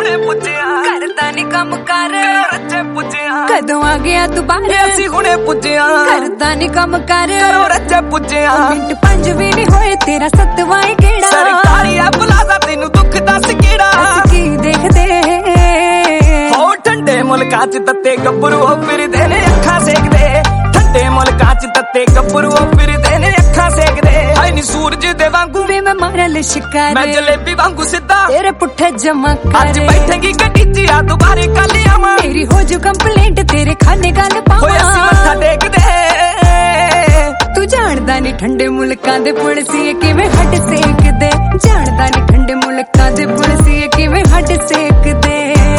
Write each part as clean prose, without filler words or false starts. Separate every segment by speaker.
Speaker 1: ਹੁਣੇ ਪੁੱਜਿਆ
Speaker 2: ਕਰਦਾ ਨੀ ਕੰਮ ਕਰ
Speaker 1: ਰੱਜੇ ਪੁੱਜਿਆ
Speaker 2: ਕਦੋਂ ਆ ਗਿਆ ਤੂੰ ਬਾਹਰ
Speaker 1: ਅਸੀਂ ਹੁਣੇ ਪੁੱਜਿਆ
Speaker 2: ਕਰਦਾ ਨੀ ਕੰਮ ਕਰ
Speaker 1: ਰੱਜੇ ਪੁੱਜਿਆ
Speaker 2: ਮਿੰਟ ਪੰਜ ਵੀ ਨੀ ਹੋਏ ਤੇਰਾ ਸੱਤਵਾਂ ਏ ਕਿਹੜਾ
Speaker 1: ਸਰਕਾਰੀ ਆ ਬੁਲਾਦਾ ਤੈਨੂੰ ਦੁੱਖ ਦੱਸ ਕਿਹੜਾ
Speaker 2: ਅਸੀਂ ਕੀ ਦੇਖਦੇ
Speaker 1: ਹੋ ਠੰਡੇ ਮੁਲਕਾਂ ਚ ਤੱਤੇ ਗੱਭਰੂ ਫਿਰਦੇ ਨੇ ਅੱਖਾਂ ਸੇਕਦੇ ਠੰਡੇ ਮੁਲਕਾਂ ਚ ਤੱਤੇ ਗੱਭਰੂ ਫਿਰਦੇ ਨੇ ਅੱਖਾਂ ਸੇਕਦੇ ਹਾਏ ਨੀ ਸੂਰਜ ਦੇ ਵਾਂਗੂ
Speaker 2: ਵੇ ਮੈਂ ਮਾਰਨ ਸ਼ਿਕਾਰ
Speaker 1: ਮੈਂ ਜਲੇਬੀ ਵਾਂਗੂ ਸਿੱਧਾ
Speaker 2: ਤੇਰੇ ਪੁੱਠੇ ਜਮਾ
Speaker 1: ਅੱਜ
Speaker 2: ਕਰ
Speaker 1: ਬੈਠੇਗੀ ਗੱਡੀ ਚ ਆ ਦੁਬਾਰੇ ਕੱਲ ਆਵਾਂ
Speaker 2: ਮੇਰੀ ਹੋ ਜੂ ਕੰਪਲੇਂਟ ਤੇਰੇ ਖਾਨੇ ਗੱਲ
Speaker 1: ਹੋਏ ਅਸੀਂ ਮੱਥਾ
Speaker 2: ਪਾਵਾਂ
Speaker 1: ਟੇਕਦੇ
Speaker 2: ਤੂੰ ਜਾਣਦਾ ਨੀ ਠੰਡੇ ਮੁਲਕਾਂ ਦੇ ਪੁਲਸੀਏ ਕਿਵੇਂ ਹੱਡ ਸੇਕਦੇ ਜਾਣਦਾ ਨੀ ਠੰਡੇ ਮੁਲਕਾਂ ਦੇ ਪੁਲਸੀਏ ਕਿਵੇਂ ਹੱਡ ਸੇਕਦੇ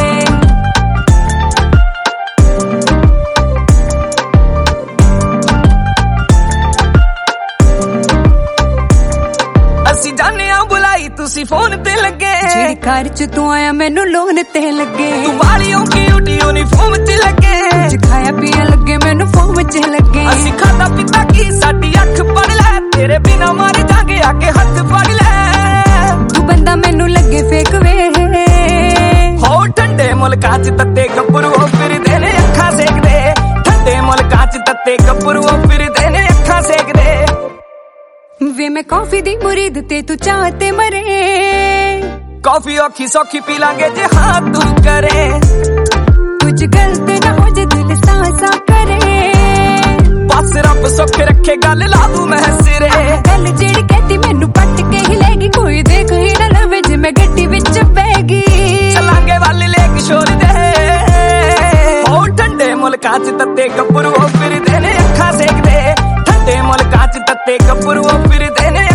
Speaker 1: ਅਸੀਂ ਜਾਣਿਆ ਬੁਲਾਈ ਤੁਸੀਂ ਫੋਨ ਤੇ ਲੱਗੇ
Speaker 2: ਜਿਹੜੀ ਕਾਰ ਚ ਤੂੰ ਆਇਆ ਮੈਨੂੰ ਲੋਨ ਤੇ ਲੱਗੇ
Speaker 1: ਤੂੰ ਵਾਲੀਓ ਕਿਊਟੀ ਯੂਨੀਫਾਰਮ ਚ ਲੱਗੇ
Speaker 2: ਕੁਝ ਖਾਇਆ ਪੀਆ ਲੱਗੇ ਮੈਨੂੰ ਫੋਮ ਚ ਲੱਗੇ
Speaker 1: ਅਸੀਂ ਖਾਦਾ ਪੀਤਾ ਕੀ ਸਾਡੀ ਅੱਖ ਪੜ ਲੈ ਤੇਰੇ ਬਿਨਾ ਮਰ ਜਾਗੇ ਆ ਕੇ ਹੱਥ ਫੜ ਲੈ
Speaker 2: ਤੂੰ ਬੰਦਾ ਮੈਨੂੰ ਲੱਗੇ ਫੇਕ ਵੇ
Speaker 1: ਹੋ ਠੰਡੇ ਮੁਲਕਾਂ ਚ ਤੱਤੇ ਗੱਭਰੂ ਫਿਰਦੇ ਨੇ ਅੱਖਾਂ ਸੇਕਦੇ ਠੰਡੇ ਮੁਲਕਾਂ ਚ ਤੱਤੇ ਗੱਭਰੂ ਫਿਰਦੇ ਨੇ ਅੱਖਾਂ ਸੇਕਦੇ
Speaker 2: ਵੇ ਮੈਂ ਕਾਫੀ ਦੀ ਮੁਰੀਦ ਤੇ ਤੂੰ ਚਾਹ ਤੇ ਮਰੇ
Speaker 1: ਕਾਫੀ ਔਖੀ ਸੌਖੀ ਪੀ ਲਾਂਗੇ ਜੇ ਹਾਂ ਤੂੰ ਕਰੇ
Speaker 2: ਕੁਝ ਗਲਤ ਨਾ ਹੋ ਜੇ ਦਿਲ ਸਾਸਾ ਕਰੇ
Speaker 1: ਬਸ ਰੱਬ ਸੁੱਖ ਰੱਖੇ ਗੱਲ ਲਾ ਦੂੰ ਮੈਂ ਸਿਰੇ
Speaker 2: ਗੱਲ ਜਿਹੜੀ ਕਹਤੀ ਮੈਨੂੰ ਪੱਟ ਕੇ ਹੀ ਲੈਗੀ ਕੋਈ ਦੇਖ ਹੀ ਨਾ ਲਵੇ ਜੇ ਮੈਂ ਗੱਡੀ ਵਿੱਚ ਬਹਿ ਗਈ
Speaker 1: ਚਲਾਂਗੇ ਵੱਲ ਲੈ ਕਿਸ਼ੋਰ ਦੇ ਹੋ ਠੰਡੇ ਮੁਲਕਾਂ ਚ ਤੱਤੇ ਗੱਭਰੂ ਫਿਰਦੇ ਨੇ ਅੱਖਾਂ ਸੇਕਦੇ ਠੰਡੇ ਮੁਲਕਾਂ ਚ ਤੱਤੇ ਗੱਭਰੂ ਫਿਰਦੇ ਨੇ